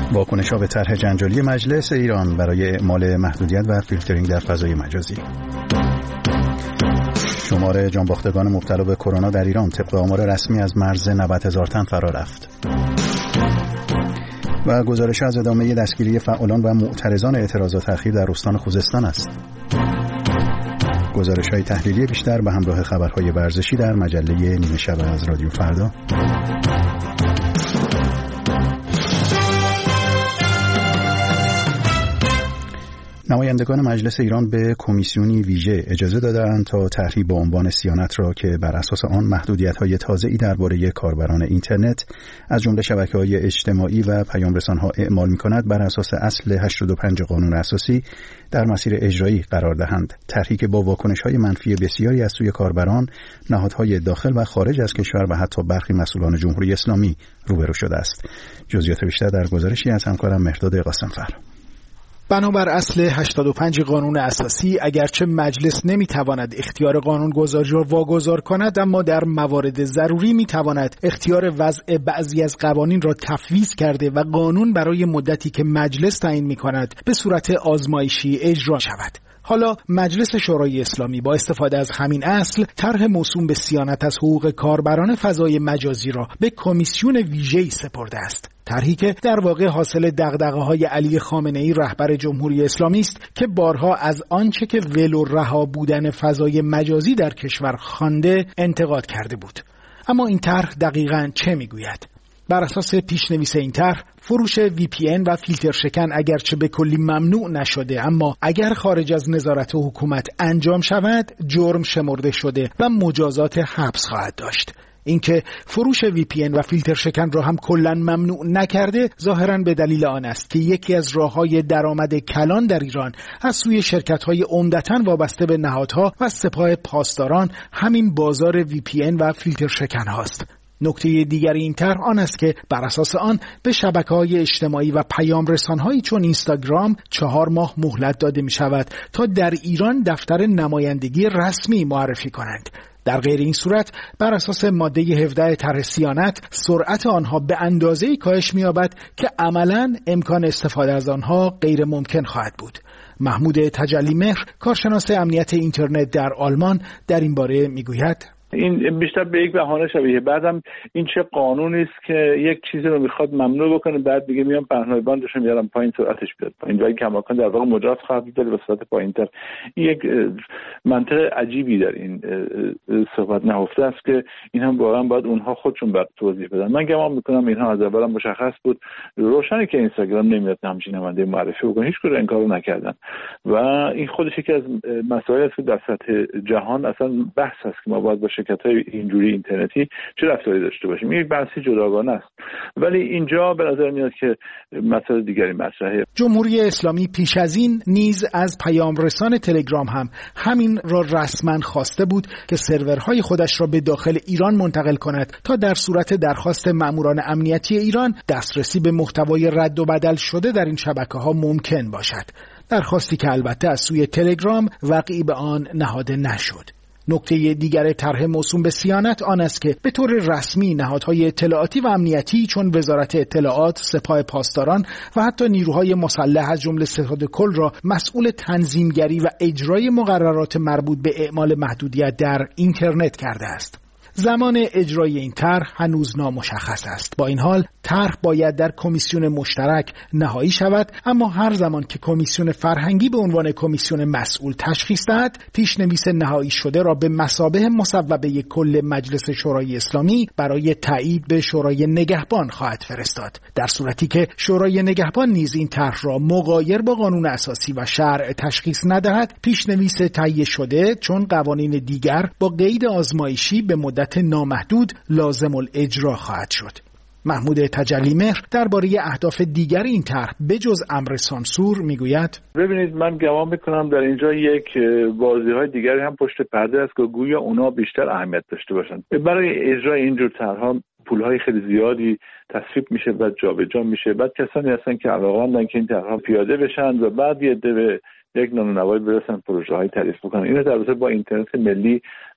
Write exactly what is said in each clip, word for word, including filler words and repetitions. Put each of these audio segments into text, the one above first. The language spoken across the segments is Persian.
واکنش‌ها به طرح جنجالی مجلس ایران برای اعمال محدودیت و فیلترینگ در فضای مجازی. شمار جانباختگان مبتلا به کرونا در ایران طبق آمار رسمی از مرز نود هزار تن فرا رفت. و گزارش از ادامه دستگیری فعالان و معترضان اعتراضات اخیر در استان خوزستان است. گزارش‌های تحلیلی بیشتر به همراه خبرهای ورزشی در مجله نیمه شب از رادیو فردا. نمایندگان مجلس ایران به کمیسیونی ویژه اجازه دادند تا طرحی با عنوان صیانت را که بر اساس آن محدودیت‌های تازه‌ای درباره کاربران اینترنت از جمله شبکه‌های اجتماعی و پیام‌رسان‌ها اعمال می‌کند بر اساس اصل هشتاد و پنج قانون اساسی در مسیر اجرایی قرار دهند. طرحی که با واکنش‌های منفی بسیاری از سوی کاربران، نهادهای داخل و خارج از کشور و حتی برخی مسئولان جمهوری اسلامی روبرو شده است. جزئیات بیشتر در گزارشی از همکارم مهرداد قاسم‌فر. بنابر اصل هشتاد و پنج قانون اساسی، اگرچه مجلس نمیتواند اختیار قانونگذاری را واگذار کند، اما در موارد ضروری میتواند اختیار وضع بعضی از قوانین را تفویض کرده و قانون برای مدتی که مجلس تعیین میکند به صورت آزمایشی اجرا شود. حالا مجلس شورای اسلامی با استفاده از همین اصل طرح موسوم به صیانت از حقوق کاربران فضای مجازی را به کمیسیون ویژه‌ای سپرده است. طرحی که در واقع حاصل دغدغه‌های علی خامنه‌ای رهبر جمهوری اسلامی است که بارها از آنچه که ول و رها بودن فضای مجازی در کشور خوانده انتقاد کرده بود. اما این طرح دقیقاً چه میگوید؟ بر اساس پیشنویس این طرح، فروش وی پی ان و فیلتر شکن اگرچه به کلی ممنوع نشده، اما اگر خارج از نظارت حکومت انجام شود جرم شمرده شده و مجازات حبس خواهد داشت. اینکه فروش وی پی ان و فیلتر شکن را هم کلاً ممنوع نکرده ظاهراً به دلیل آن است که یکی از راه‌های درآمد کلان در ایران از سوی شرکت‌های عمدتاً وابسته به نهادها و سپاه پاسداران همین بازار وی پی ان و فیلتر شکن هاست. نکته دیگر این طرح آن است که بر اساس آن به شبکه‌های اجتماعی و پیام رسان‌هایی چون اینستاگرام چهار ماه مهلت داده می شود تا در ایران دفتر نمایندگی رسمی معرفی کنند. در غیر این صورت بر اساس ماده هفده طرح صیانت سرعت آنها به اندازه‌ای کاهش می‌یابد که عملاً امکان استفاده از آنها غیر ممکن خواهد بود. محمود تجلیمهر، کارشناس امنیت اینترنت در آلمان، در این باره می‌گوید: این بیشتر به یک بهانه شبیه. بعدم این چه قانونی است که یک چیزی رو میخواد ممنوع بکنه، بعد دیگه میام پهنای باندش میارم پایین، سرعتش بیاد پایین و این کماکان در واقع مجاز خواهد داره به صورت پایینتر. این یک منطق عجیبی در این صحبت نهفته است که این هم واقعا باید اونها خودشون بعد توضیح بدن. من گمان میکنم اینها از اول مشخص بود، روشنه که اینستاگرام نمیاد همچین نماینده معرفی بکنه، هیچ کدوم این کارو نکردن و این خودش یکی از مسائلی است که در سطح جهان اصلا بحث است که ما باید با شرکت‌های اینجوری اینترنتی چه رفتاری داشته باشیم. این بحثی جداگانه است، ولی اینجا به نظر میاد که مسائل دیگری مطرحه. جمهوری اسلامی پیش از این نیز از پیام رسان تلگرام هم همین را رسما خواسته بود که سرورهای خودش را به داخل ایران منتقل کند تا در صورت درخواست ماموران امنیتی ایران دسترسی به محتوای رد و بدل شده در این شبکه‌ها ممکن باشد. درخواستی که البته از سوی تلگرام وقعی به آن نهاده نشد. نکته دیگر طرح موسوم به صیانت آن است که به طور رسمی نهادهای اطلاعاتی و امنیتی چون وزارت اطلاعات، سپاه پاسداران و حتی نیروهای مسلح از جمله ستاد کل را مسئول تنظیمگری و اجرای مقررات مربوط به اعمال محدودیت در اینترنت کرده است. زمان اجرای این طرح هنوز نامشخص است. با این حال طرح باید در کمیسیون مشترک نهایی شود، اما هر زمان که کمیسیون فرهنگی به عنوان کمیسیون مسئول تشخیص دهد، پیشنویس نهایی شده را به مثابه مصوبه کل مجلس شورای اسلامی برای تایید به شورای نگهبان خواهد فرستاد. در صورتی که شورای نگهبان نیز این طرح را مغایر با قانون اساسی و شرع تشخیص ندهد، پیشنویس تهیه شده چون قوانین دیگر با قید آزمایشی به مدت نامحدود لازم الاجرا خواهد شد. محمود تجلیمهر درباره اهداف دیگر این طرح بجز امر سانسور میگوید: ببینید، من گمان میکنم در اینجا یک بازی‌های دیگری هم پشت پرده است که گویا اونا بیشتر اهمیت داشته باشند. برای اجرای اینجور طرح‌ها پول‌های خیلی زیادی تصفیه میشه، بعد جابجا میشه، بعد کسانی هستن که علاقه‌مندن که این طرح‌ها پیاده بشن و بعد یه عده به یک نانونوایی برسن پروژه‌های تعریف بکنن. اینو در رابطه با اینترنت ملی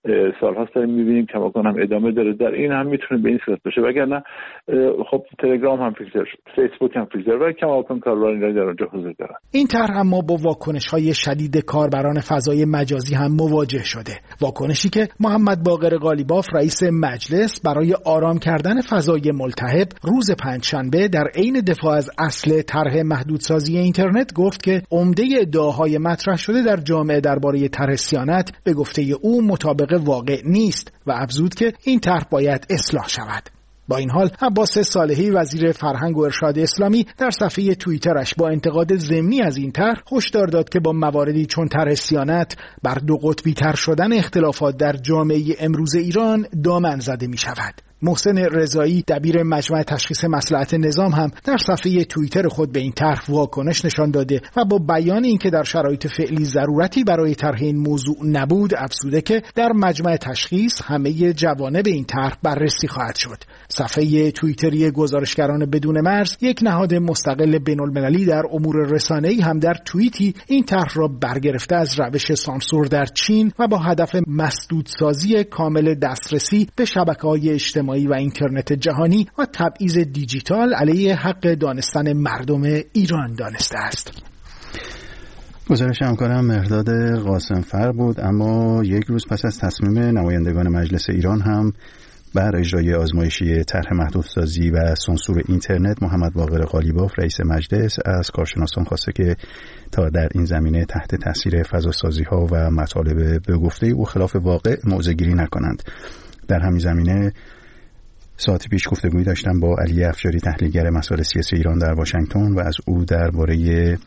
سال‌هاست داریم می‌بینیم کماکان هم ادامه داره. در این هم میتونه به این صورت باشه، وگرنه خب تلگرام هم فیلتر شد، فیسبوک هم فیلتر و کماکان کاربران در اونجا حضور دارن. این طرح اما با واکنش‌های شدید کاربران فضای مجازی هم مواجه شده. واکنشی که محمد باقر قالیباف رئیس مجلس برای آرام کردن فضای ملتهب روز پنجشنبه در عین دفاع از اصل طرح محدودسازی اینترنت گفت که عمده ادعاهای مطرح شده در جامعه درباره طرح صیانت به گفته او مطابق واقع نیست و افزود که این طرح باید اصلاح شود. با این حال عباس صالحی وزیر فرهنگ و ارشاد اسلامی در صفحه توییترش با انتقاد ضمنی از این طرح هشدار داد که با مواردی چون طرح صیانت بر دو قطبی تر شدن اختلافات در جامعه امروز ایران دامن زده می شود. محسن رضایی دبیر مجمع تشخیص مصلحت نظام هم در صفحه توییتر خود به این طرح واکنش نشان داده و با بیان اینکه در شرایط فعلی ضرورتی برای طرح این موضوع نبود افزوده که در مجمع تشخیص همه جوانب این طرح بررسی خواهد شد. صفحه توییتری گزارشگران بدون مرز، یک نهاد مستقل بین‌المللی در امور رسانه‌ای، هم در توییتی این طرح را برگرفته از روش سانسور در چین و با هدف مسدودسازی کامل دسترسی به شبکه‌های اجتماعی و اینترنت جهانی و تبعیض دیجیتال علیه حق دانستن مردم ایران دانسته است. گزارش همکارم مهرداد قاسمفر بود. اما یک روز پس از تصمیم نمایندگان مجلس ایران هم بر اجرای آزمایشی طرح محدودسازی و سانسور اینترنت، محمد باقر قالیباف رئیس مجلس از کارشناسان خواسته که تا در این زمینه تحت تاثیر فضاسازی‌ها و مطالب به گفته او خلاف واقع موضع‌گیری نکنند. در همین زمینه ساعتی پیش گفتگویی داشتم با علی افشاری، تحلیلگر مسائل سیاسی ایران در واشنگتن، و از او درباره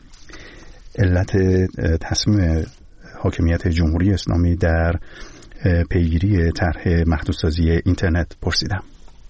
علت تصمیم حاکمیت جمهوری اسلامی در پیگیری طرح محدودسازی اینترنت پرسیدم.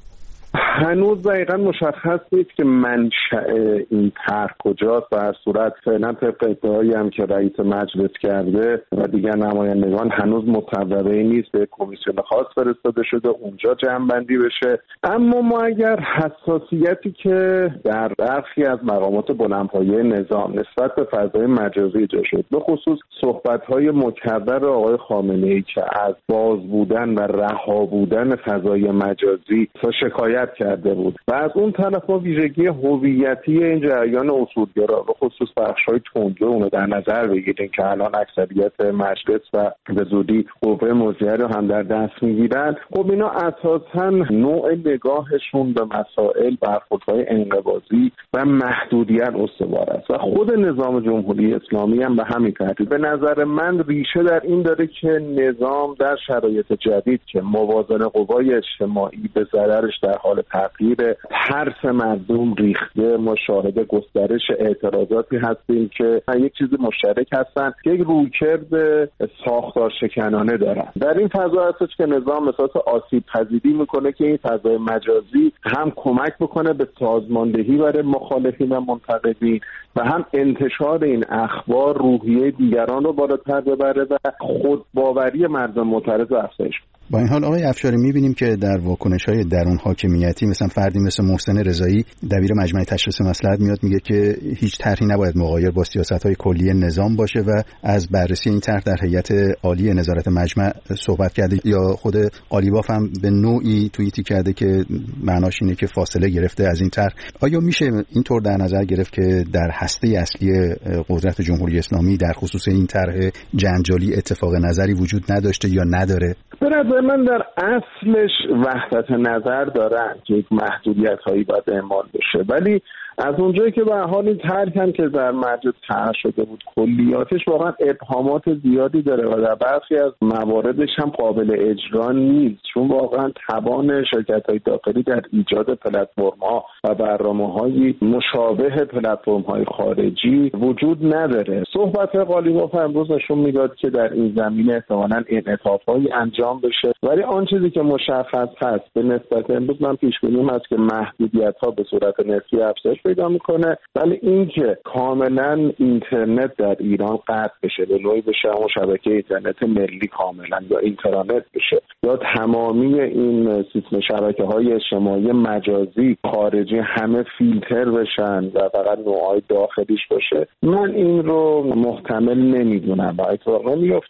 هنوز دقیقا مشخص نیست که منشأ این طرح کجاست و هر صورت فعلا طبق ادعایی هم که رئیس مجلس کرده و دیگر نمایندگان هنوز مصوبه نیست، به کمیسیون خاص فرستاده شده اونجا جمع‌بندی بشه. اما ما اگر حساسیتی که در برخی از مقامات بلندپایه نظام نسبت به فضای مجازی ایجاد شد، به خصوص صحبت‌های مکرر آقای خامنه‌ای که از باز بودن و رها بودن فضای مجازی شکایت کرده بود و از اون طرف ما ویژگی هویتی این جریان اصولگرا به خصوص بخش‌های تندرو اونو در نظر بگیریم که الان اکثریت مجلس و به زودی قوه مجریه رو هم در دست میگیرن. خب اینا اساساً نوع نگاهشون به مسائل برخوردهای انقباضی و محدودیت استوار است و خود نظام جمهوری اسلامی هم به همین ترتیب به نظر من ریشه در این داره که نظام در شرایط جدید که موازنه قوای اجتماعی به ضررش در حال تغییر، ترس مردم ریخته، ما شاهد گسترش اعتراضاتی هستیم که یک چیز مشترک هستن که یک رویکرد ساختار شکنانه دارن. در این فضا هستش که نظام احساس آسیب پذیری میکنه که این فضای مجازی هم کمک بکنه به سازماندهی برای مخالفین و منتقدین و هم انتشار این اخبار روحیه دیگران رو بالاتر ببره و خودباوری مردم معترض افزایش. با این حال آقای افشاری می‌بینیم که در واکنش‌های درون حاکمیتی مثلا فردی مثل محسن رضایی دبیر مجمع تشخیص مصلحت میاد میگه که هیچ طرحی نباید مغایر با سیاست‌های کلی نظام باشه و از بررسی این طرح در هیئت عالی نظارت مجمع صحبت کرده. یا خود قالیباف هم به نوعی توییتی کرده که معناش اینه که فاصله گرفته از این طرح. آیا میشه اینطور در نظر گرفت که در هسته اصلی قدرت جمهوری اسلامی در خصوص این طرح جنجالی اتفاق نظری وجود نداشته یا نداره؟ من در اصلش وحدت نظر دارن که یک محدودیت هایی باید اعمال بشه، ولی از اونجایی که به حال این طرح هم که در مجلس طرح شده بود کلیاتش واقعا ابهامات زیادی داره و در برخی از مواردش هم قابل اجرا نیست، چون واقعا توان شرکت‌های داخلی در ایجاد پلتفرم‌ها و برنامه‌های مشابه پلتفرم‌های خارجی وجود نداره. صحبت قالیباف امروز نشون میداد که در این زمینه احتمالاً انعطاف‌هایی انجام بشه، ولی آن چیزی که مشخص هست به نسبت امروز من پیش بینیم است که محدودیت‌ها به صورت نسبی افزایش پیدا میکنه، ولی اینکه کاملا اینترنت در ایران قطع بشه، به نوعی بشه اون شبکه اینترنت ملی کاملا یا اینترنت بشه یا تمامی این سیستم شبکه‌های اجتماعی مجازی خارجی همه فیلتر بشن و فقط نوعای داخلیش باشه، من این رو محتمل نمیدونم و اتفاق نمیفته.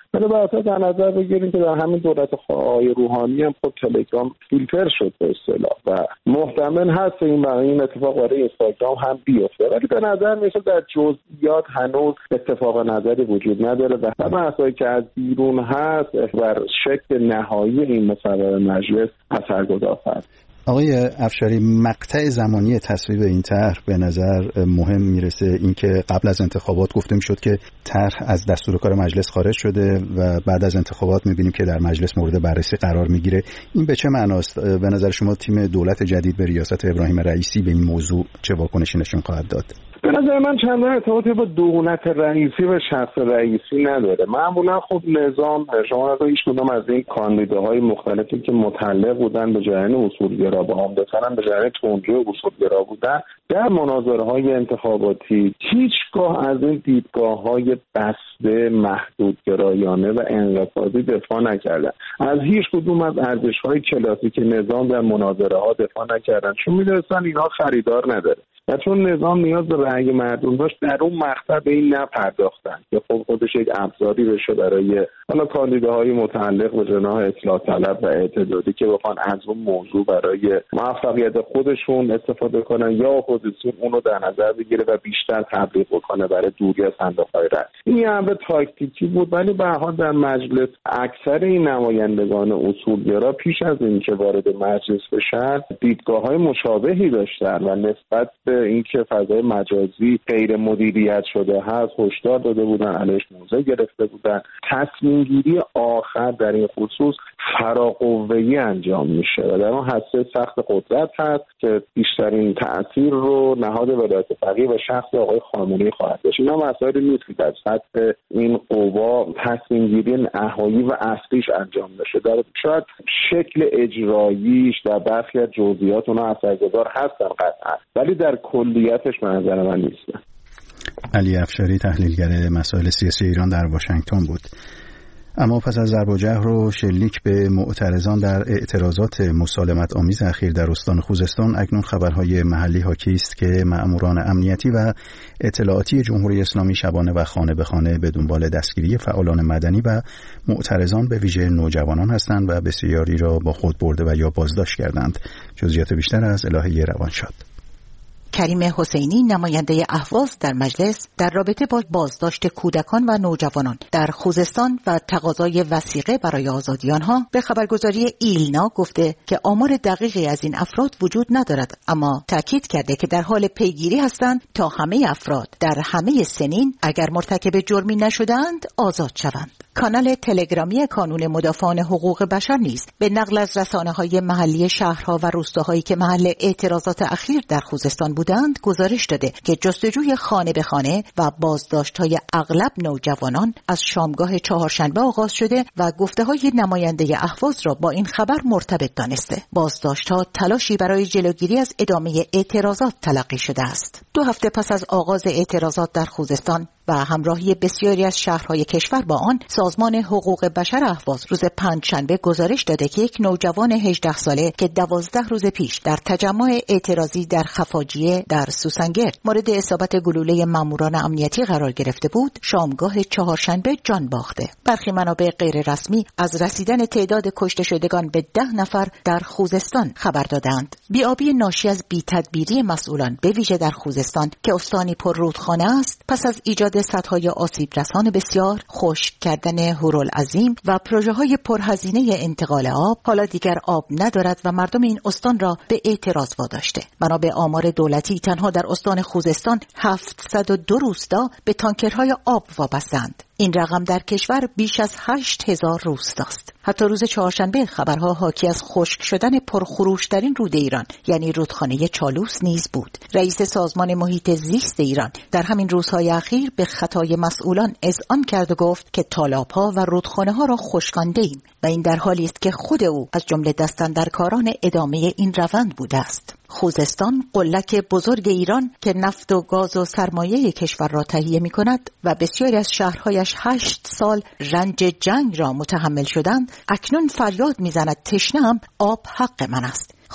ولی باید در نظر بگیریم که در همین دولت آقای روحانی هم خب تلگرام فیلتر شد به اصطلاح و محتمل هست این این اتفاق برای اینستاگرام هم بیفته، ولی به نظر میاد در جزئیات هنوز اتفاق نظری وجود نداره و بحثایی که از بیرون هست بر شکل نهایی این مصوبه مجلس اثرگذار است. آقای افشاری، مقطع زمانی تصویب این طرح به نظر مهم میرسه، اینکه قبل از انتخابات گفته میشد که طرح از دستور کار مجلس خارج شده و بعد از انتخابات میبینیم که در مجلس مورد بررسی قرار میگیره. این به چه معناست؟ به نظر شما تیم دولت جدید به ریاست ابراهیم رئیسی به این موضوع چه واکنشی نشون خواهد داد؟ به نظر من چندان ارتباطی با دولت رئیسی و شخص رئیسی نداره. معمولا خب نظام شما از هیچ کدوم از این کاندیداهای مختلفی که متعلق بودن به جریان اصولگرا و عمدتاً به جریان تندرو اصولگرا بودن در مناظره‌های انتخاباتی هیچگاه از این دیدگاه‌های بسته محدودگرایانه و انقطاعی دفاع نکردن. از هیچ کدوم از ارزش‌های کلاسیک نظام در مناظره‌ها دفاع نکردن، چون می‌دونستن اینها خریدار نداره. و چون نظام نیاز به رأی مردم داشت در اون مقطع به این نپرداختن که خب خودش یک ابزاری بشه برای حالا کاندیداهای متعلق به جناح اصلاح طلب و اعتدالی که بخوان از اون موضوع برای موفقیت خودشون استفاده کنن یا اپوزیسیون اون رو در نظر بگیره و بیشتر تبلیغ بکنه برای دوری از صندوق‌های رأی. این امر تاکتیکی بود، ولی به هر حال در مجلس اکثر این نمایندگان اصولگرا پیش از اینکه وارد مجلس بشن دیدگاه‌های مشابهی داشتن و نسبت به اینکه فضای مجازی غیر مدیریت شده هست هشدار داده بودن، علیش موضع گرفته بودن. تصمیم گیری آخر در این خصوص فراقوه‌ای انجام میشه و در اون حسه سخت قدرت هست که بیشترین تأثیر رو نهاد ولایت فقیه و شخص آقای خامنه‌ای خواهد داشت. اینا مسائلی نیست که در سطح این قوا تصمیم گیری نهایی و اصلیش انجام بشه. در شاید شکل اجراییش در برخی از جزئیات اونها اثرگذار هستن قطعا، ولی در کلیتش به نظر من نیست. علی افشاری، تحلیلگر مسائل سیاسی ایران در واشنگتن بود. اما پس از ضرب و جرح و شلیک به معترضان در اعتراضات مسالمت آمیز اخیر در استان خوزستان، اکنون خبرهای محلی حاکی است که مأموران امنیتی و اطلاعاتی جمهوری اسلامی شبانه و خانه به خانه به دنبال دستگیری فعالان مدنی و معترضان به ویژه نوجوانان هستند و بسیاری را با خود برده و یا بازداشت کردند. جزئیات بیشتر از الهه روانشاد. کریم حسینی، نماینده اهواز در مجلس، در رابطه با بازداشت کودکان و نوجوانان در خوزستان و تقاضای وثیقه برای آزادی آنها به خبرگزاری ایلنا گفته که آمار دقیقی از این افراد وجود ندارد، اما تاکید کرده که در حال پیگیری هستند تا همه افراد در همه سنین اگر مرتکب جرمی نشدند آزاد شوند. کانال تلگرامی کانون مدافعان حقوق بشر نیز به نقل از رسانه‌های محلی شهرها و روستاهایی که محل اعتراضات اخیر در خوزستان بودند گزارش داده که جستجوی خانه به خانه و بازداشت‌های اغلب نوجوانان از شامگاه چهارشنبه آغاز شده و گفته‌های نماینده اهواز را با این خبر مرتبط دانسته. بازداشت‌ها تلاشی برای جلوگیری از ادامه اعتراضات تلقی شده است. دو هفته پس از آغاز اعتراضات در خوزستان و همراهی بسیاری از شهرهای کشور با آن، سازمان حقوق بشر اهواز روز پنجشنبه گزارش داده که یک نوجوان هجده ساله که دوازده روز پیش در تجمع اعتراضی در خفاجیه در سوسنگرد مورد اصابت گلوله ماموران امنیتی قرار گرفته بود، شامگاه چهارشنبه جان باخته. برخی منابع غیر رسمی از رسیدن تعداد کشته شدگان به ده نفر در خوزستان خبر دادند. بی‌آبی ناشی از بی‌تدبیری مسئولان به ویژه در خوزستان که استانی پر رودخانه است، پس از ایجاد سدهای آسیب رسان بسیار، خشک کردن هورالعظیم و پروژه‌های پرهزینه انتقال آب، حالا دیگر آب ندارد و مردم این استان را به اعتراض واداشته. بنابر آمار دولتی تنها در استان خوزستان هفتصد و دو روستا به تانکرهای آب وابسته‌اند. این رقم در کشور بیش از هشت هزار روستاست. حتی روز چهارشنبه خبرها حاکی از خشک شدن پرخروش‌ترین رود ایران یعنی رودخانه چالوس نیز بود. رئیس سازمان محیط زیست ایران در همین روزهای اخیر به خطای مسئولان اذعان کرد و گفت که تالاب‌ها و رودخانه‌ها را خشکانده‌ایم و این در حالی است که خود او از جمله دستاندرکاران ادامه این روند بوده است. خوزستان، قلک بزرگ ایران که نفت و گاز و سرمایه کشور را تهیه می کند و بسیاری از شهرهایش هشت سال رنج جنگ را متحمل شدند، اکنون فریاد می زند تشنه‌ام، آب حق من است.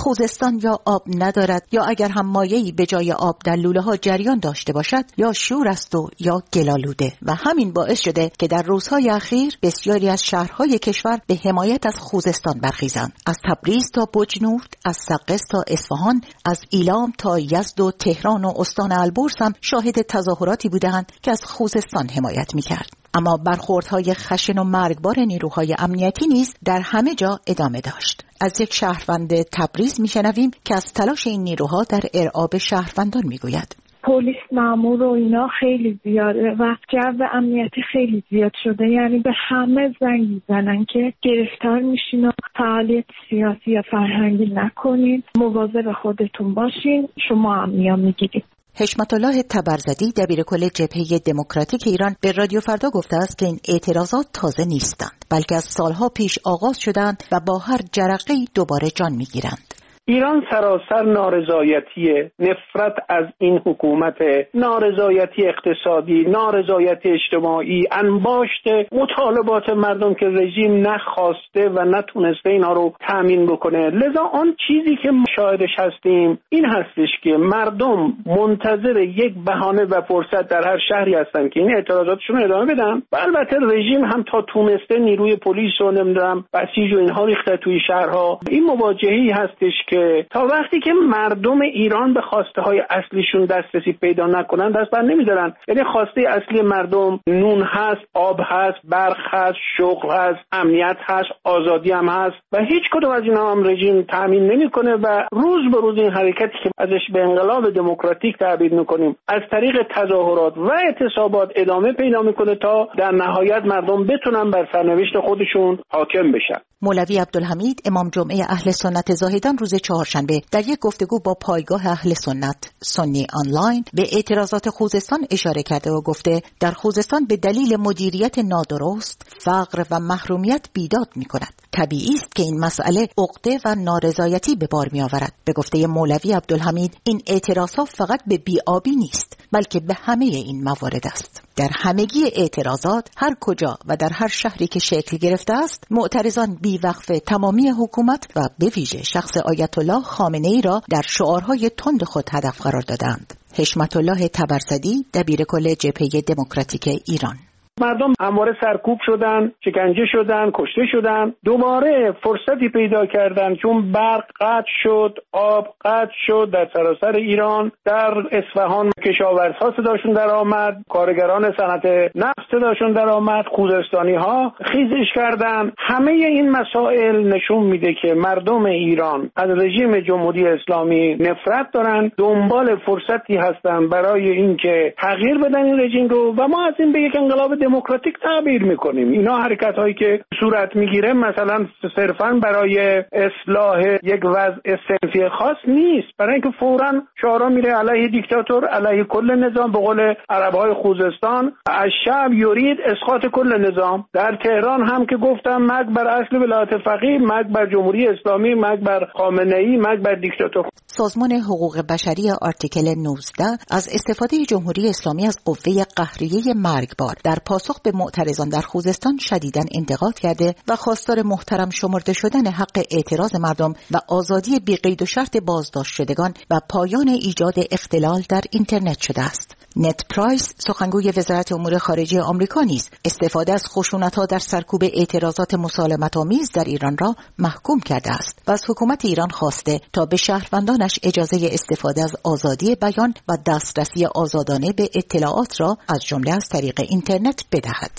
خوزستان یا آب ندارد یا اگر هم مایعی به جای آب در لوله ها جریان داشته باشد یا شور است و یا گلالوده و همین باعث شده که در روزهای اخیر بسیاری از شهرهای کشور به حمایت از خوزستان برخیزند. از تبریز تا بجنورد، از سقز تا اصفهان، از ایلام تا یزد و تهران و استان البرز هم شاهد تظاهراتی بودند که از خوزستان حمایت می‌کرد. اما برخوردهای خشن و مرگبار نیروهای امنیتی نیز در همه جا ادامه داشت. از یک شهروند تبریز میشنویم که از تلاش این نیروها در ارعاب شهروندان میگوید. پلیس مامور و اینا خیلی زیاده و جو امنیتی خیلی زیاد شده، یعنی به همه زنگ میزنن که گرفتار میشین و فعالیت سیاسی یا فرهنگی نکنین، مواظب خودتون باشین، شما هم میان میگیرید. حشمت الله تبرزدی دبیرکل جبهه دموکراتیک ایران به رادیو فردا گفته است که این اعتراضات تازه نیستند، بلکه از سالها پیش آغاز شدند و با هر جرقه‌ای دوباره جان میگیرند. ایران سراسر نارضایتی، نفرت از این حکومت، نارضایتی اقتصادی، نارضایتی اجتماعی، انباشت مطالبات مردم که رژیم نخواسته و نتونسته اینها رو تامین بکنه. لذا آن چیزی که شاهدش هستیم این هستش که مردم منتظر یک بهانه و فرصت در هر شهری هستن که این اعتراضاتشون رو ادامه بدن و البته رژیم هم تا تونسته نیروی پلیس رو نمیدونم بسیج و اینها ریخته توی شهرها. این مواجهه‌ای هستش که تا وقتی که مردم ایران به خواسته های اصلیشون دسترسی پیدا نکنن دست بر نمیدارن. یعنی خواسته اصلی مردم نون هست، آب هست، برق هست، شغل هست، امنیت هست، آزادی هم هست و هیچ کدوم از اینا هم رژیم تامین نمیکنه و روز به روز این حرکتی که ازش به انقلاب دموکراتیک تعبیر میکنیم از طریق تظاهرات و اعتصابات ادامه پیدا میکنه تا در نهایت مردم بتونن بر سرنوشت خودشون حاکم بشن. مولوی عبدالحمید امام جمعه اهل سنت زاهدان روز چهارشنبه در یک گفتگو با پایگاه اهل سنت سنی آنلاین به اعتراضات خوزستان اشاره کرده و گفته در خوزستان به دلیل مدیریت نادرست، فقر و محرومیت بیداد می‌کند. طبیعی است که این مسئله عقده و نارضایتی به بار می‌آورد. به گفته مولوی عبدالحمید این اعتراضات فقط به بی‌آبی نیست، بلکه به همه این موارد است. در همگی اعتراضات هر کجا و در هر شهری که شکل گرفته است، معترضان بی‌وقف تمامی حکومت و به ویژه شخص آیت الله خامنه‌ای را در شعارهای تند خود هدف قرار دادند. حشمت الله تبرزدی دبیرکل جبهه دموکراتیک ایران: مردم همواره سرکوب شدن، شکنجه شدن، کشته شدن، دوباره فرصتی پیدا کردن چون برق قطع شد، آب قطع شد در سراسر ایران. در اصفهان کشاورزها صداشون در آمد، کارگران صنعت نفت صداشون در آمد، خوزستانی ها خیزش کردن. همه این مسائل نشون میده که مردم ایران از رژیم جمهوری اسلامی نفرت دارن، دنبال فرصتی هستن برای اینکه تغییر بدن این رژیم رو و ما از این به یک انقلاب دموکراتیک تعبیر میکنیم. اینا حرکت هایی که صورت میگیره مثلا صرفا برای اصلاح یک وضع صنفی خاص نیست، برای اینکه فوراً شعارا میره علیه دیکتاتور، علیه کل نظام. به قول عربهای خوزستان الشعب یرید اسقاط کل نظام. در تهران هم که گفتم مرگ بر اصل ولایت فقیه، مرگ بر جمهوری اسلامی، مرگ بر خامنه‌ای، مرگ بر دیکتاتور. سازمان حقوق بشری آرتیکل نوزده از استفاده جمهوری اسلامی از قوه قهریه مرگبار در پاسخ به معترضان در خوزستان شدیداً انتقاد کرده و خواستار محترم شمرده شدن حق اعتراض مردم و آزادی بی قید و شرط بازداشت شدگان و پایان ایجاد اختلال در اینترنت شده است. نت پرایس سخنگوی وزارت امور خارجه آمریکا نیز استفاده از خشونت‌ها در سرکوب اعتراضات مسالمت‌آمیز در ایران را محکوم کرده است و از حکومت ایران خواسته تا به شهروندانش اجازه استفاده از آزادی بیان و دسترسی آزادانه به اطلاعات را از جمله از طریق اینترنت بدهد.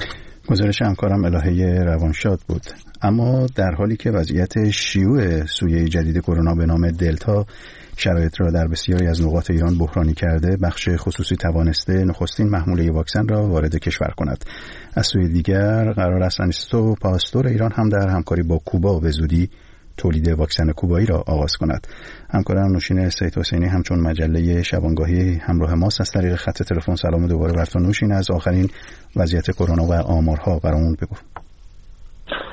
گزارش همکارم الهه روانشاد بود. اما در حالی که وضعیت شیوع سویه جدید کرونا به نام دلتا شرایط را در بسیاری از نقاط ایران بحرانی کرده، بخش خصوصی توانسته نخستین محموله واکسن را وارد کشور کند. از سوی دیگر قرار است انستیتو پاستور ایران هم در همکاری با کوبا به زودی تولید واکسن کوبایی را آغاز کند. همکارم نوشین سید حسینی همچون مجله شبانگاهی همراه ماست. از طریق خط تلفن سلام دوباره بر تو نوشین. از آخرین وضعیت کرونا و آمارها برامون بگو.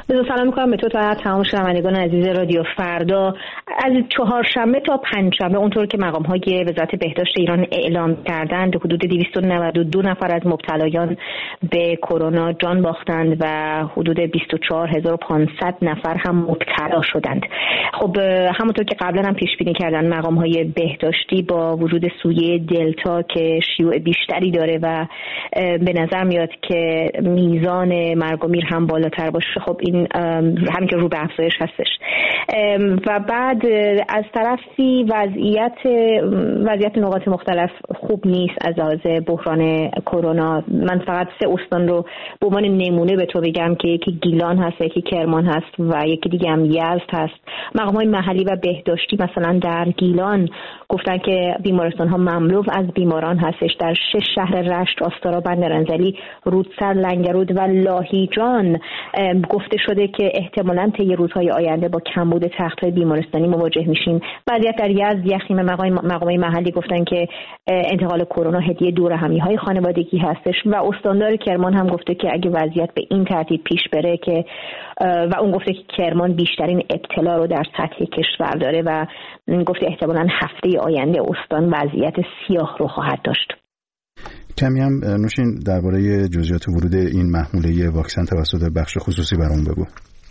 بذار سلام میکنم به تو تا تمام شنوندگان عزیز رادیو فردا. از چهارشنبه تا پنجشنبه اونطور که مقام‌های وزارت بهداشت ایران اعلام کردند حدود دویست و نود و دو نفر از مبتلایان به کرونا جان باختند و حدود بیست و چهار هزار و پانصد نفر هم مبتلا شدند. خب همونطور که قبلا هم پیش بینی کردن مقام‌های بهداشتی با وجود سویه دلتا که شیوع بیشتری داره و به نظر میاد که میزان مرگ و میر هم بالاتر باشه، خب این همین که رو به افزایش هستش. و بعد از طرفی وضعیت وضعیت نقاط مختلف خوب نیست از لحاظ بحران کرونا. من فقط سه استان رو به عنوان نمونه به تو بگم که یکی گیلان هست، یکی کرمان هست و یکی دیگه هم یزد هست. مقام‌های محلی و بهداشتی مثلا در گیلان گفتن که بیمارستان ها مملو از بیماران هستش. در شش شهر رشت، آستارا، بندرانزلی، رودسر، لنگرود و لاهیجان گفته شده که احتمالاً طی روزهای آینده با کمبود تخت‌های بیمارستانی مواجه میشیم. وضعیت در یزد یخیم مقامات محلی گفتن که انتقال کرونا هدیه دور همی‌های خانوادگی هستش و استاندار کرمان هم گفته که اگه وضعیت به این ترتیب پیش بره که و اون گفته که کرمان بیشترین ابتلا رو در سطح کشور داره و گفته احتمالاً هفته آینده استان وضعیت سیاه رو خواهد داشت. کمی هم نوشین درباره جزئیات ورود این محموله واکسن توسط بخش خصوصی برام بگو.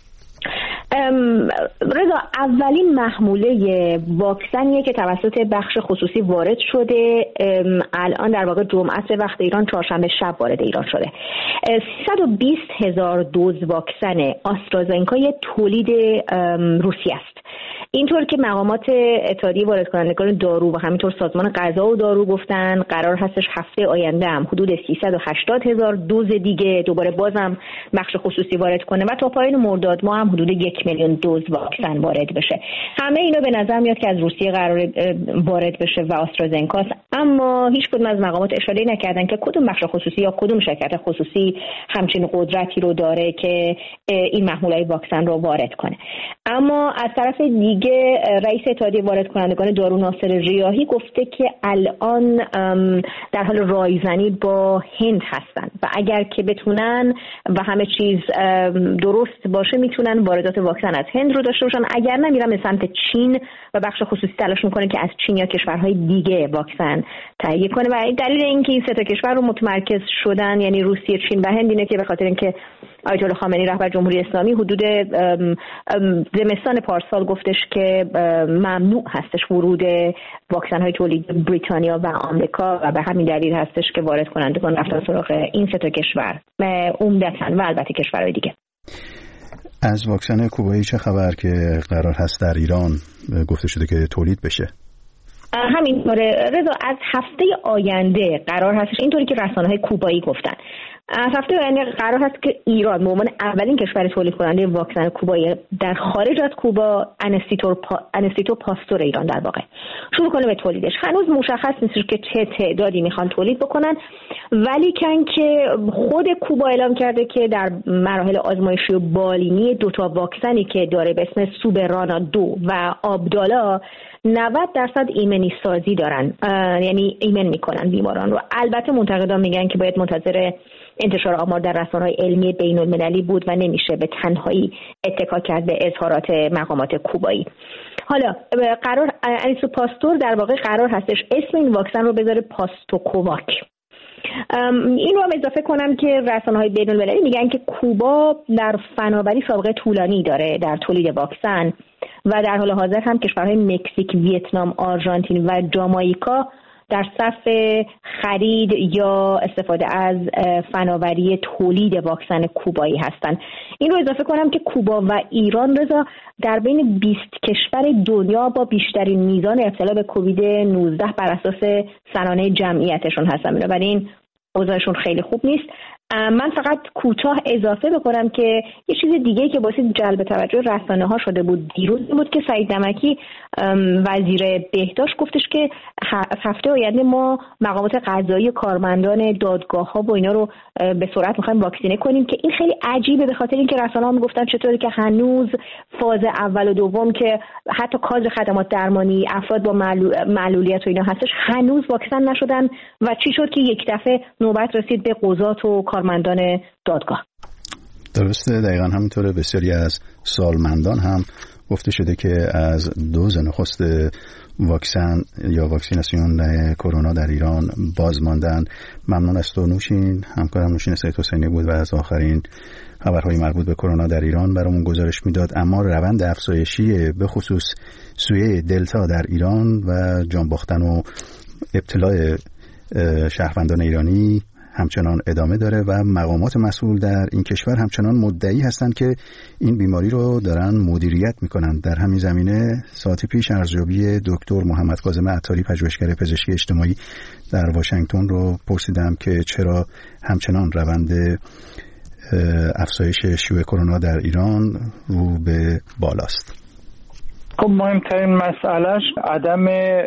رضا، اولین محموله واکسنیه که توسط بخش خصوصی وارد شده. الان در واقع جمعه به وقت ایران چهارشنبه شب وارد ایران شده. سیصد و بیست هزار دوز واکسن آسترازنکای تولید روسیه است. اینطور که مقامات اتحادیه وارد کنندگان دارو و همینطور سازمان غذا و دارو گفتن قرار هستش هفته آینده هم حدود سیصد و هشتاد هزار دوز دیگه دوباره بازم بخش خصوصی وارد کنه و تا پایان مرداد ماه هم حدود یک میلیون دوز واکسن وارد بشه. همه اینا به نظر میاد که از روسیه قرار وارد بشه و آسترازنکا، اما هیچ کدوم از مقامات اشاره نکردن که کدوم بخش خصوصی یا کدوم شرکت خصوصی همچین قدرتی رو داره که این محموله واکسن رو وارد کنه. اما از طرف دیگه رئیس اتحادیه وارد کنندگان دارو ناصر ریاحی گفته که الان در حال رایزنی با هند هستن و اگر که بتونن و همه چیز درست باشه میتونن واردات واکسن از هند رو داشته باشن، اگر نه میرن به سمت چین و بخش خصوصی تلاش میکنه که از چین یا کشورهای دیگه واکسن تهیه کنه. و دلیل اینکه این سه تا کشور رو متمرکز شدن یعنی روسیه، چین و هند اینه که به خاطر اینکه آیت الله خامنه‌ای رهبر جمهوری اسلامی حدود زمستان پارسال گفتش که ممنوع هستش ورود واکسن‌های تولید بریتانیا و آمریکا و به همین دلیل هستش که وارد کنندگان رفتن سراغ این سه تا کشور عمدتاً و البته کشورهای دیگه. از واکسن کوبایی چه خبر که قرار هست در ایران گفته شده که تولید بشه؟ همینطوره رضا، از هفته آینده قرار هستش، اینطوری که رسانه‌های کوبایی گفتن، از هفته آینده قرار هست که ایران به عنوان اولین کشور تولید کننده واکسن کوبایی در خارج از کوبا انستیتو پاستور ایران در واقع شروع کنه به تولیدش. هنوز مشخص نیست که چه تعدادی میخوان تولید بکنن، ولی کن که خود کوبا اعلام کرده که در مراحل آزمایشی و بالینی دو تا واکسنی که داره به اسم سوبرانا دو و آبدالا نود درصد ایمنی سازی دارن، یعنی ایمن میکنن بیماران رو. البته منتقدان میگن که باید منتظر انتشار آمار در رسانه‌های علمی بین المللی بود و نمیشه به تنهایی اتکا کرد به اظهارات مقامات کوبایی. حالا قرار انیسو پاستور در واقع قرار هستش اسم این واکسن رو بذاره پاستوکوواک. این رو هم اضافه کنم که رسانه‌های بین المللی میگن که کوبا در فناوری سابقه طولانی داره در تولید واکسن و در حال حاضر هم کشورهای مکزیک، ویتنام، آرژانتین و جامائیکا در صف خرید یا استفاده از فناوری تولید واکسن کوبایی هستند. این رو اضافه کنم که کوبا و ایران رضا در بین بیست کشور دنیا با بیشترین میزان ابتلا به کووید نوزده بر اساس سنانه جمعیتشون هستن، بنابراین اوضاعشون خیلی خوب نیست. من فقط کوتاه اضافه بکنم که یه چیز دیگه که باعث جلب توجه رسانه‌ها شده بود دیروز بود که سعید نمکی وزیر بهداشت گفتش که هفته آینده ما مقامات قضایی، کارمندان دادگاه‌ها و اینا رو به سرعت می‌خوایم واکسینه کنیم که این خیلی عجیبه به خاطر اینکه رسانه‌ها میگفتن چطوری که هنوز فاز اول و دوم که حتی کاز خدمات درمانی افراد با معلولیت و اینا هستش هنوز واکسن نشدن و چی شد که یک دفعه نوبت رسید به قضات و کارمندان دادگاه. درسته، دقیقا همینطوره. بسیاری از سالمندان هم گفته شده که از دوز نخست واکسن یا واکسیناسیون کرونا در ایران باز ماندن. ممنون از تو نوشین. همکارم نوشین سید حسینی بود و از آخرین خبرهای مربوط به کرونا در ایران برامون گزارش میداد. اما روند افزایشی به خصوص سویه دلتا در ایران و جان باختن و ابتلاع شهروندان ایرانی همچنان ادامه داره و مقامات مسئول در این کشور همچنان مدعی هستند که این بیماری رو دارن مدیریت میکنن. در همین زمینه ساعت پیش ارزیابی دکتر محمد کاظم عطاری پژوهشگر پزشکی اجتماعی در واشنگتن رو پرسیدم که چرا همچنان روند افزایش شیوع کرونا در ایران رو به بالاست. خب مهمترین مسئلهش عدم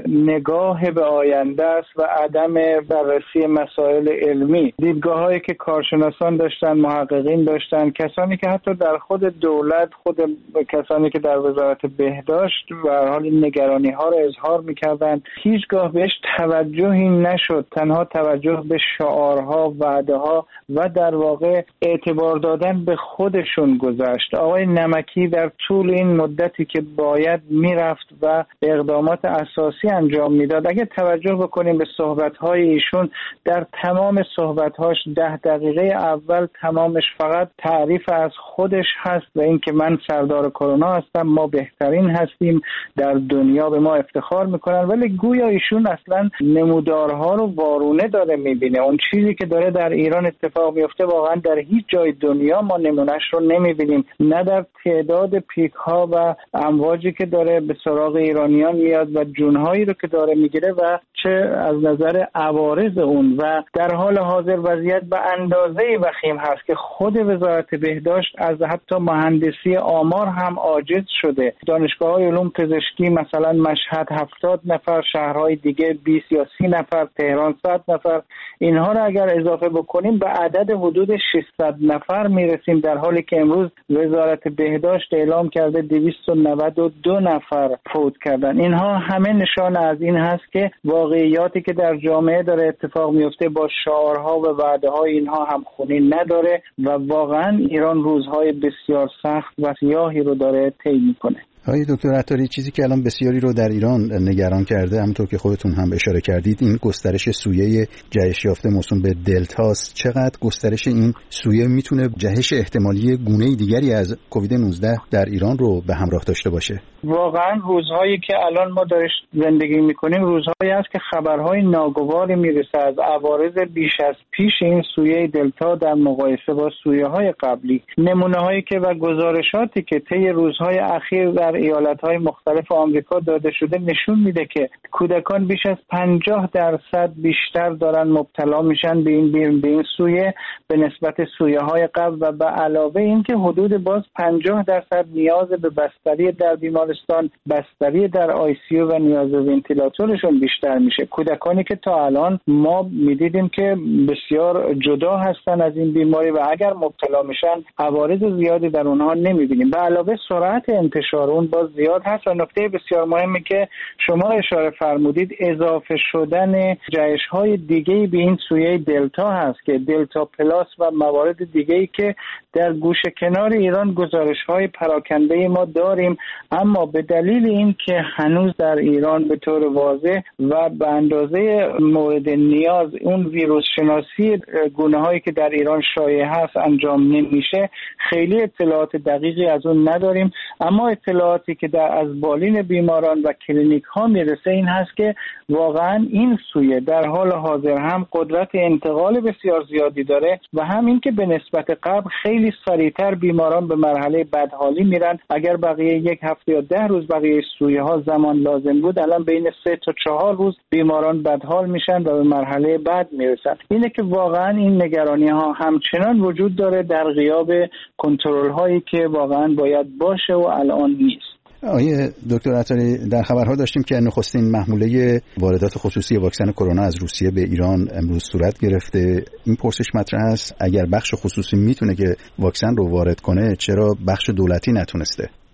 نگاه به آینده است و عدم بررسی مسائل علمی. دیدگاه‌هایی که کارشناسان داشتن، محققین داشتن، کسانی که حتی در خود دولت، خود کسانی که در وزارت بهداشت به هر حال نگرانی‌ها را اظهار می‌کردند، هیچگاه بهش توجهی نشد. تنها توجه به شعارها، وعده‌ها و در واقع اعتبار دادن به خودشون گذشت. آقای نمکی در طول این مدتی که باید میرفت و اقدامات اساسی انجام میداد، اگه توجه بکنیم به صحبت‌های ایشون، در تمام صحبت‌هاش ده دقیقه اول تمامش فقط تعریف از خودش هست و اینکه من سردار کرونا هستم، ما بهترین هستیم، در دنیا به ما افتخار میکنن، ولی گویا ایشون اصلا نمودارها رو وارونه داره میبینه. اون چیزی که داره در ایران اتفاق میفته واقعا در هیچ جای دنیا ما نمونهش رو نمیبینیم، نه در تعداد پیک ها و امواجی که داره به سراغ ایرانیان میاد و جونهایی رو که داره میگیره و چه از نظر عوارض اون. و در حال حاضر وضعیت به اندازه‌ای وخیم هست که خود وزارت بهداشت از حتی مهندسی آمار هم عاجز شده. دانشگاه‌های علوم پزشکی مثلا مشهد هفتاد نفر، شهرهای دیگه بیست یا سی نفر، تهران صد نفر، اینها رو اگر اضافه بکنیم به عدد حدود ششصد نفر میرسیم، در حالی که امروز وزارت بهداشت اعلام کرده دویست و نود و دو نفر فوت کردن. اینها همه نشان از این هست که واقعیاتی که در جامعه داره اتفاق میفته با شعارها و وعده‌های اینها همخوانی نداره و واقعا ایران روزهای بسیار سخت و سیاهی رو داره طی میکنه. آقای دکتر عطاری، چیزی که الان بسیاری رو در ایران نگران کرده، همونطور که خودتون هم اشاره کردید، این گسترش سویه جهش یافته موسوم به دلتاست. چقدر گسترش این سویه میتونه جهش احتمالی گونه دیگری از کووید نوزده در ایران رو به همراه داشته باشه؟ واقعا روزهایی که الان ما داریم زندگی میکنیم روزهایی است که خبرهای ناگواری میرسه از عوارض بیش از پیش این سویه دلتا در مقایسه با سویه های قبلی. نمونه هایی که و گزارشاتی که طی روزهای اخیر در ایالت‌های مختلف آمریکا داده شده نشون میده که کودکان بیش از پنجاه درصد بیشتر دارن مبتلا میشن به این به این سویه به نسبت سویه های قبل و به علاوه اینکه حدود باز پنجاه درصد نیاز به بستری در بیمارستان، بستری در آی سی یو و نیاز به ونتیلاتورشون بیشتر میشه. کودکانی که تا الان ما میدیدیم که بسیار جدا هستن از این بیماری و اگر مبتلا میشن عوارض زیادی در اونها نمیبینیم. به علاوه سرعت انتشار اون باز زیاد هست و نکته بسیار مهمی که شما اشاره فرمودید اضافه شدن جهش‌های دیگه‌ای به این سویه دلتا هست که دلتا پلاس و موارد دیگه‌ای که در گوشه کنار ایران گزارش‌های پراکنده ما داریم، اما به دلیل این که هنوز در ایران به طور واضح و به اندازه مورد نیاز اون ویروس شناسی گونه‌هایی که در ایران شایع هست انجام نمیشه، خیلی اطلاعات دقیقی از اون نداریم. اما اطلاعاتی که در از بالین بیماران و کلینیک ها میرسه این هست که واقعا این سویه در حال حاضر هم قدرت انتقال بسیار زیادی داره و هم این که به نسبت قبل خیلی سریعتر بیماران به مرحله بدحالی میرن. اگر بقیه یک هفته یا ده روز بقیه سویه ها زمان لازم بود، الان بین سه تا چهار روز بیماران بدحال میشن و به مرحله بعد میرسن. اینه که واقعا این نگرانی ها همچنان وجود داره در غیاب کنترل هایی که واقعا باید باشه و الان نیست. آقای دکتر عطاری، در خبرها داشتیم که نخستین محموله واردات خصوصی واکسن کرونا از روسیه به ایران امروز صورت گرفته. این پرسش مطرح است اگر بخش خصوصی میتونه که واکسن رو وارد کنه، چرا بخش دولتی نتونسته؟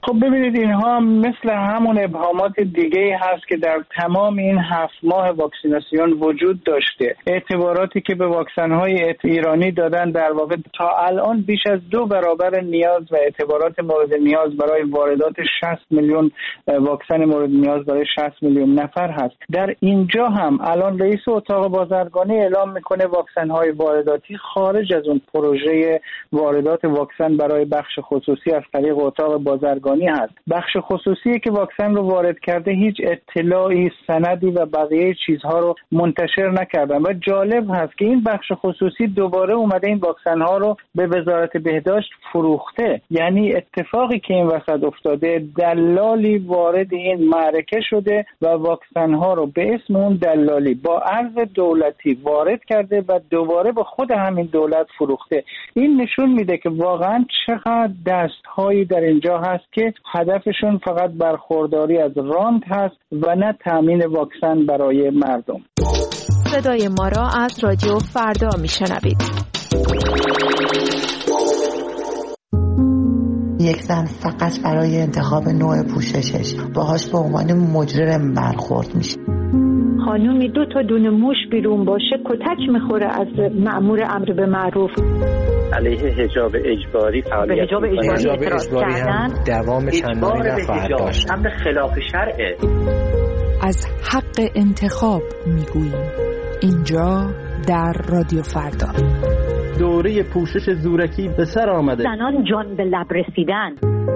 خب ببینید اینها مثل همون ابهامات دیگه هست که در تمام این هفت ماه واکسیناسیون وجود داشته. اعتباراتی که به واکسن‌های ایرانی دادن در واقع تا الان بیش از دو برابر نیاز و اعتبارات مورد نیاز برای واردات شصت میلیون واکسن مورد نیاز برای شصت میلیون نفر هست. در اینجا هم الان رئیس اتاق بازرگانی اعلام میکنه واکسن‌های وارداتی خارج از اون پروژه واردات واکسن برای بخش خصوصی از طریق اتاق بازرگانی هست. بخش خصوصی که واکسن رو وارد کرده هیچ اطلاعی، سندی و بقیه چیزها رو منتشر نکردن و جالب هست که این بخش خصوصی دوباره اومده این واکسن ها رو به وزارت بهداشت فروخته. یعنی اتفاقی که این وسط افتاده، دلالی وارد این معرکه شده و واکسن ها رو به اسم اون دلالی با ارز دولتی وارد کرده و دوباره به خود همین دولت فروخته. این نشون میده که واقعا چقدر دستهایی در اینجا هست که هدفشون فقط برخورداری از رانت هست و نه تامین واکسن برای مردم. صدای ما را از رادیو فردا میشنوید. یک زن فقط برای انتخاب نوع پوششش باهاش به عنوان مجرم برخورد میشه. خانومی دو تا دونه موش بیرون باشه کتک میخوره از مأمور امر به معروف. علیه حجاب اجباری فعالیت حجاب اجباری, حجاب اجباری هم دوام چندانی نخواهد داشت. امر خلاف شرعه. از حق انتخاب میگوییم اینجا در رادیو فردا. دوره پوشش زورکی به سر آمده. زنان جان به لب رسیدن.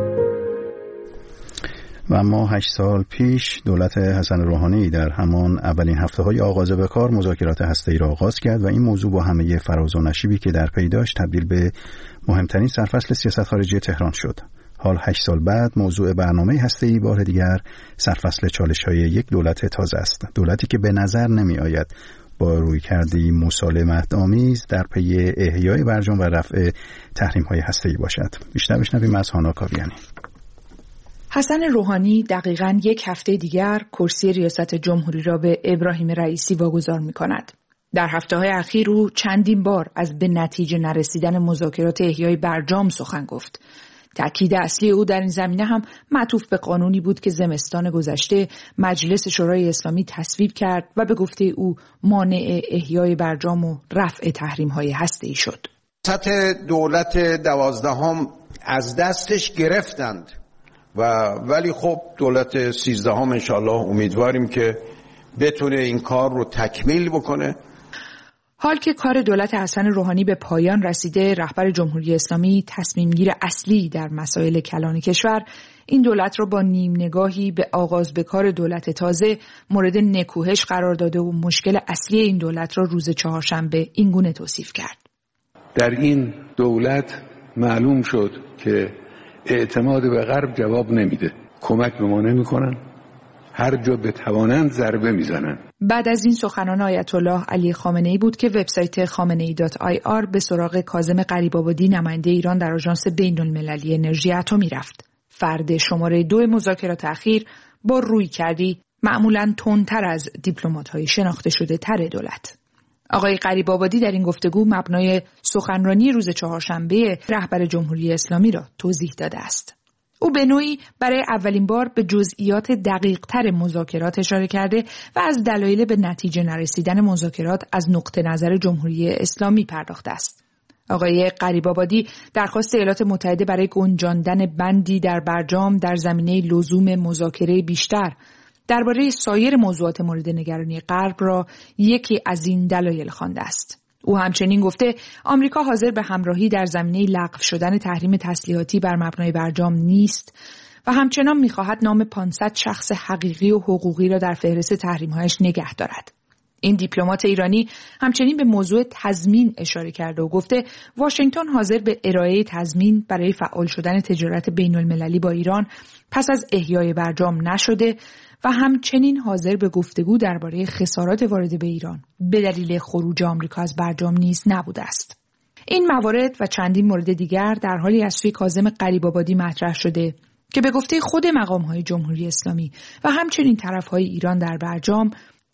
و اما هشت سال پیش دولت حسن روحانی در همان اولین هفته‌های آغاز به کار مذاکرات هسته‌ای را آغاز کرد و این موضوع با همه فراز و نشیبی که در پی داشت تبدیل به مهمترین سرفصل سیاست خارجی تهران شد. حال هشت سال بعد موضوع برنامه هسته‌ای بار دیگر سرفصل چالش‌های یک دولت تازه است. دولتی که به نظر نمی‌آید با رویکردی مسالمت‌آمیز در پی احیای برجام و رفع تحریم‌های هسته‌ای باشد. بیشتر بشنویم از هانا کاویانی. حسن روحانی دقیقاً یک هفته دیگر کرسی ریاست جمهوری را به ابراهیم رئیسی واگذار می‌کند. در هفته‌های اخیر او چندین بار از به نتیجه نرسیدن مذاکرات احیای برجام سخن گفت. تأکید اصلی او در این زمینه هم معطوف به قانونی بود که زمستان گذشته مجلس شورای اسلامی تصویب کرد و به گفته او مانع احیای برجام و رفع تحریم‌های هسته‌ای شد. سطح دولت دوازدهم از دستش گرفتند و ولی خب دولت سیزدهم انشالله امیدواریم که بتونه این کار رو تکمیل بکنه. حال که کار دولت حسن روحانی به پایان رسیده، رهبر جمهوری اسلامی تصمیمگیر اصلی در مسائل کلان کشور، این دولت را با نیم نگاهی به آغاز به کار دولت تازه مورد نکوهش قرار داده و مشکل اصلی این دولت را روز چهارشنبه این گونه توصیف کرد. در این دولت معلوم شد که اعتماد به غرب جواب نمیده. کمک به ما نمیکنن. هر جا بتوانند ضربه میزنن. بعد از این سخنان آیت الله علی خامنه‌ای بود که وبسایت خامنه‌ای دات آی آر به سراغ کاظم غریب‌آبادی نماینده ایران در آژانس بین‌المللی انرژی اتمی رفت. فرد شماره دو مذاکرات اخیر با رویکردی معمولاً تندتر از دیپلمات‌های شناخته شده تر دولت. آقای غریب‌آبادی در این گفتگو مبنای سخنرانی روز چهارشنبه رهبر جمهوری اسلامی را توضیح داده است. او به نوعی برای اولین بار به جزئیات دقیق‌تر مذاکرات اشاره کرده و از دلایل به نتیجه نرسیدن مذاکرات از نقطه نظر جمهوری اسلامی پرداخته است. آقای غریب‌آبادی درخواست ایالات متحده برای گنجاندن بندی در برجام در زمینه لزوم مذاکره بیشتر درباره سایر موضوعات مورد نگرانی غرب را یکی از این دلایل خوانده است. او همچنین گفته آمریکا حاضر به همراهی در زمینه لغو شدن تحریم تسلیحاتی بر مبنای برجام نیست و همچنان می‌خواهد نام پانصد شخص حقیقی و حقوقی را در فهرست تحریم‌هایش نگه دارد. این دیپلمات ایرانی همچنین به موضوع تضمین اشاره کرده و گفته واشنگتن حاضر به ارائه تضمین برای فعال شدن تجارت بین‌المللی با ایران پس از احیای برجام نشده و همچنین حاضر به گفتگو درباره خسارات وارده به ایران به دلیل خروج آمریکا از برجام نیز نبوده است. این موارد و چندین مورد دیگر در حالی از سوی کاظم غریب‌آبادی مطرح شده که به گفته خود مقام‌های جمهوری اسلامی و همچنین طرف‌های ایران در برجام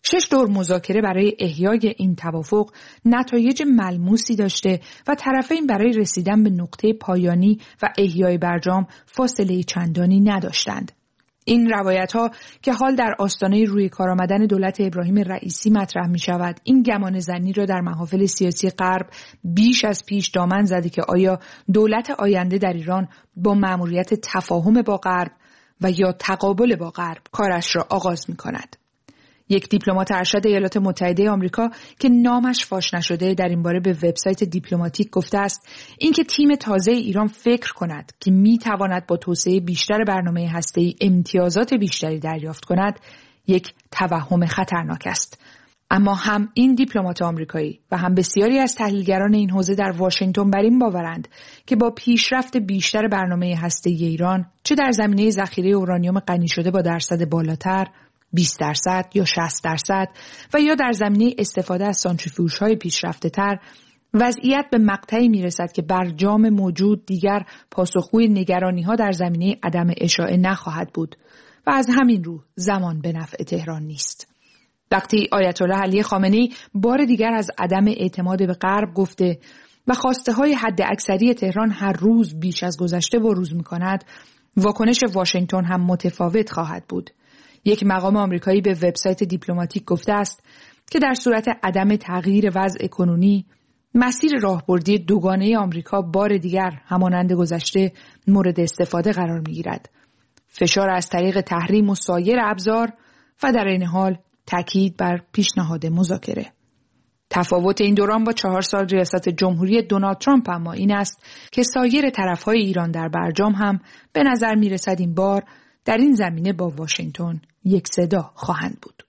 شش دور مذاکره برای احیای این توافق نتایج ملموسی داشته و طرفین برای رسیدن به نقطه پایانی و احیای برجام فاصله چندانی نداشتند. این روایت‌ها که حال در آستانه روی کار آمدن دولت ابراهیم رئیسی مطرح می‌شود، این گمانه‌زنی را در محافل سیاسی غرب بیش از پیش دامن زده که آیا دولت آینده در ایران با مأموریت تفاهم با غرب و یا تقابل با غرب کارش را آغاز می‌کند. یک دیپلمات ارشد ایالات متحده آمریکا که نامش فاش نشده در این باره به وبسایت دیپلماتیک گفته است اینکه تیم تازه ایران فکر کند که می‌تواند با توسعه بیشتر برنامه هسته‌ای امتیازات بیشتری دریافت کند یک توهم خطرناک است. اما هم این دیپلمات آمریکایی و هم بسیاری از تحلیلگران این حوزه در واشنگتن بر این باورند که با پیشرفت بیشتر برنامه هسته‌ای ایران، چه در زمینه ذخیره اورانیوم غنی شده با درصد بالاتر بیست درصد یا شصت درصد و یا در زمینه استفاده از سانتریفیوژهای پیشرفته تر، وضعیت به مقطعی میرسد که برجام موجود دیگر پاسخگوی نگرانی‌ها در زمینه عدم اشاعه نخواهد بود و از همین رو زمان به نفع تهران نیست. وقتی آیت الله علی خامنه‌ای بار دیگر از عدم اعتماد به غرب گفته و خواسته های حد اکثری تهران هر روز بیش از گذشته بروز می‌کند، واکنش واشنگتن هم متفاوت خواهد بود. یک مقام آمریکایی به وبسایت دیپلماتیک گفته است که در صورت عدم تغییر وضع کنونی، مسیر راهبردی دوگانه آمریکا بار دیگر همانند گذشته مورد استفاده قرار می‌گیرد. فشار از طریق تحریم و سایر ابزار و در این حال تاکید بر پیشنهاد مذاکره. تفاوت این دوران با چهار سال ریاست جمهوری دونالد ترامپ اما این است که سایر طرف‌های ایران در برجام هم به نظر می‌رسد این بار در این زمینه با واشنگتن یک صدا خواهند بود.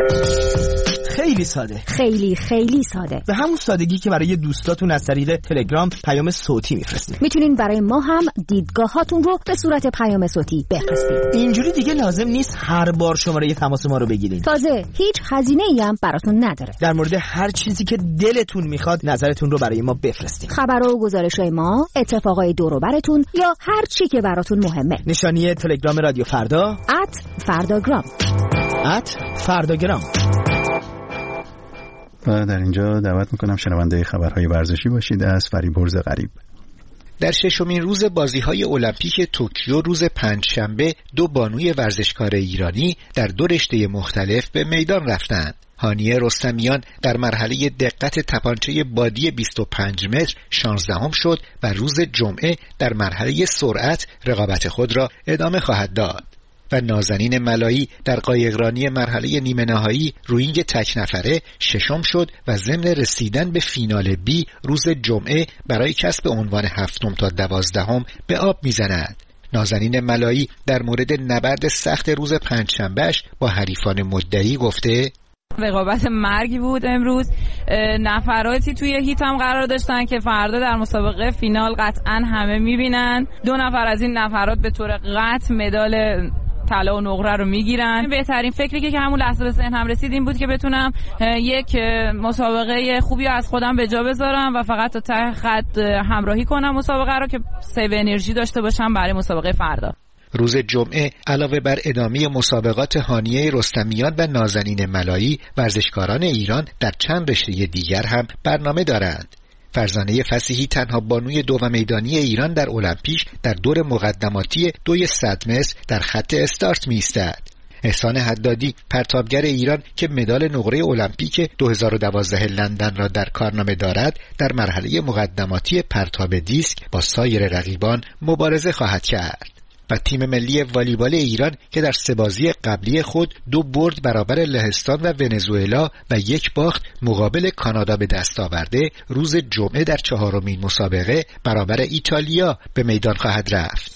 خیلی ساده. خیلی خیلی ساده. به همون سادگی که برای دوستاتون از طریق تلگرام پیام صوتی میفرستید. میتونین برای ما هم دیدگاهاتون رو به صورت پیام صوتی بفرستید. اینجوری دیگه لازم نیست هر بار شماره تماس ما رو بگیرین. تازه هیچ هزینه‌ای هم براتون نداره. در مورد هر چیزی که دلتون میخواد نظرتون رو برای ما بفرستید. خبر و گزارش‌های ما، اتفاقای دور و براتون یا هر چی که براتون مهمه. نشانی تلگرام رادیو فردا ات فرداگرام ات فرداگرام. و در اینجا دعوت میکنم شنونده خبرهای ورزشی باشید از فریبرز غریب. در ششمین روز بازی‌های المپیک توکیو روز پنجشنبه دو بانوی ورزشکار ایرانی در دو رشته مختلف به میدان رفتند. هانیه رستمیان در مرحله دقت تپانچه بادی بیست و پنج متر شانزدهم شد و روز جمعه در مرحله سرعت رقابت خود را ادامه خواهد داد. و نازنین ملایی در قایقرانی مرحله نیمه نهایی روینگ تک نفره ششم شد و ضمن رسیدن به فینال بی روز جمعه برای کسب عنوان هفتم تا دوازدهم به آب میزند. نازنین ملایی در مورد نبرد سخت روز پنجشنبهش با حریفان مدعی گفته رقابت مرگی بود امروز. نفراتی توی هیت هم قرار داشتن که فردا در مسابقه فینال قطعا همه میبینن. دو نفر از این نفرات به طور قطع مدال طلا و نقره رو میگیرن. بهترین فکری که همون لحظه به ذهنم رسید این بود که بتونم یک مسابقه خوبی از خودم به جا بذارم و فقط تا ته خط همراهی کنم مسابقه رو که سیو انرژی داشته باشم برای مسابقه فردا. روز جمعه علاوه بر ادامه مسابقات هانیه رستمیان و نازنین ملایی، ورزشکاران ایران در چند رشته دیگر هم برنامه دارند. فرزانه فصیحی تنها بانوی دو و میدانی ایران در المپیک در دور مقدماتی دوی صد متر در خط استارت می‌ایستد. احسان حدادی پرتابگر ایران که مدال نقره المپیک دو هزار و دوازده لندن را در کارنامه دارد، در مرحله مقدماتی پرتاب دیسک با سایر رقیبان مبارزه خواهد کرد. و تیم ملی والیبال ایران که در سه بازی قبلی خود دو برد برابر لهستان و ونزوئلا و یک باخت مقابل کانادا به دست آورده، روز جمعه در چهارمین مسابقه برابر ایتالیا به میدان خواهد رفت.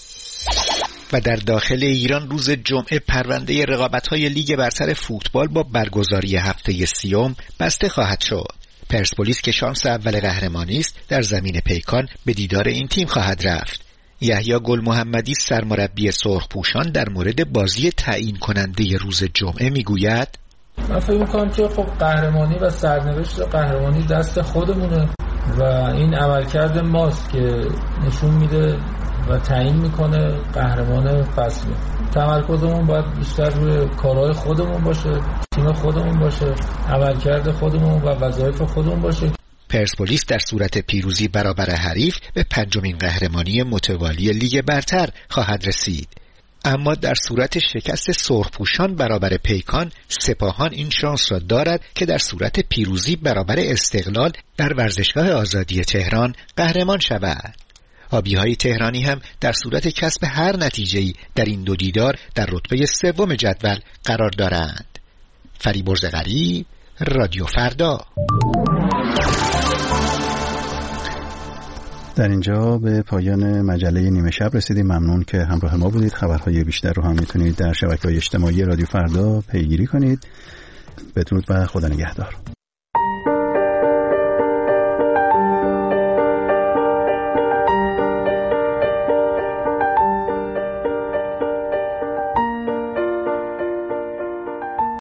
و در داخل ایران روز جمعه پرونده رقابت‌های لیگ برتر فوتبال با برگزاری هفته سیوم بسته خواهد شد. پرسپولیس که شانس اول قهرمانی است در زمین پیکان به دیدار این تیم خواهد رفت. یحیی گل محمدی سرمربی سرخپوشان در مورد بازی تعیین کننده روز جمعه میگوید من فکر می‌کنم که خب قهرمانی و سرنوشت قهرمانی دست خودمونه و این عملکرد ماست که نشون میده و تعیین میکنه قهرمان فصل. تمرکزمون باید بیشتر روی کارهای خودمون باشه، تیم خودمون باشه، عملکرد خودمون و وظایف خودمون باشه. پرسپولیس در صورت پیروزی برابر حریف به پنجمین قهرمانی متوالی لیگ برتر خواهد رسید. اما در صورت شکست سرخپوشان برابر پیکان، سپاهان این شانس را دارد که در صورت پیروزی برابر استقلال در ورزشگاه آزادی تهران قهرمان شود. آبیهای تهرانی هم در صورت کسب هر نتیجه‌ای در این دو دیدار در رتبه سوم جدول قرار دارند. فریبرز غریب، رادیو فردا. در اینجا به پایان مجله نیمه شب رسیدیم. ممنون که همراه ما بودید. خبرهای بیشتر رو هم میتونید در شبکه‌های اجتماعی رادیو فردا پیگیری کنید. بدرود و خدا نگهدار.